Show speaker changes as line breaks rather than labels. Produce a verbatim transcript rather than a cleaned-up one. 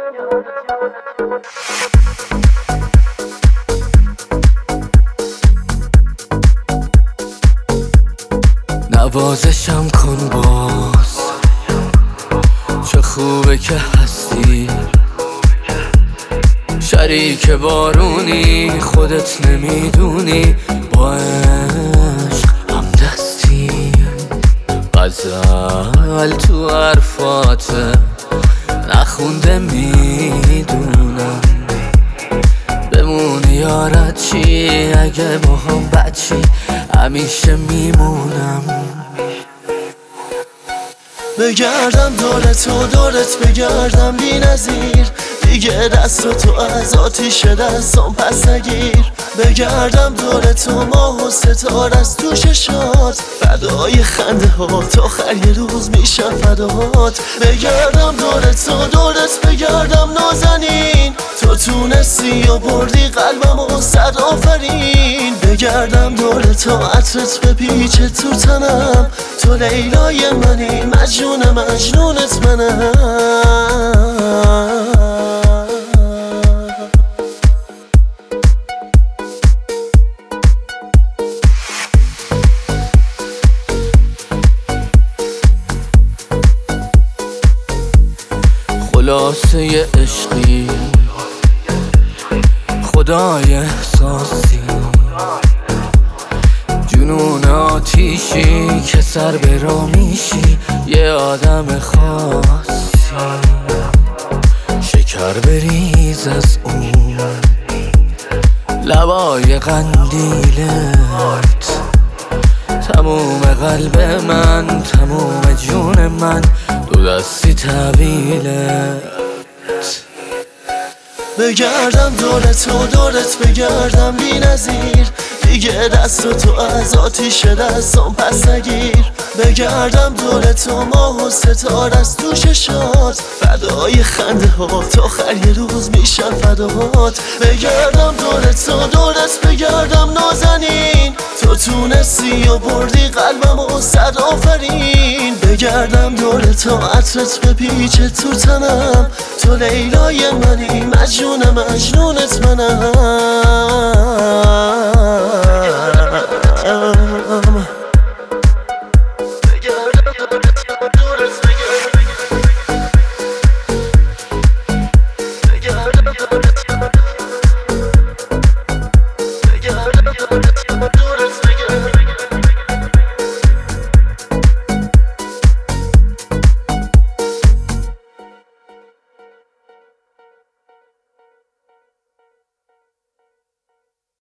نوازشم کن باز، چه خوبه که هستی، شریک بارونی، خودت نمیدونی با عشق هم دستی. غزل تو حرفاته نخونده میدونم، بمونی یارت چی اگه با هم بد چی، همیشه میمونم.
بگردم دورت و دورت بگردم بی نظیر، دیگه دست تو از آتیش دستم پس نگیر. بگردم دورت و ماه و ستاره از تو چشات، فدای خنده هات آخر یه روز میشم فدات. بگردم دورت و دورت بگردم نازنین، تو تونستی و بردی قلبم و صد آفرین. بگردم دورت و عطرت بپیچه تو تنم، تو لیلای منی مجنون مجنونت منم.
خلاصه عشقی خدای احساسی، جنون آتیشی که سر به راه میشی، یه آدم خاصی. شکر بریز از اون لبای قندیلت، تموم قلب من تموم جون من دو دستی طویلت.
بگردم دورت و دورت بگردم بی نظیر، دیگه دست تو از آتیش دستم پس نگیر. بگردم دورت و ماه و ستاره از تو چشات، فدای خنده هات آخر یه روز میشم فدات. بگردم دورت و دورت بگردم نازنین، تو تونستی و بردی قلبم و صد آفرین. بگردم دورت و عطرت بپیچه تو تنم، تو لیلای منی مجنون مجنونت منم.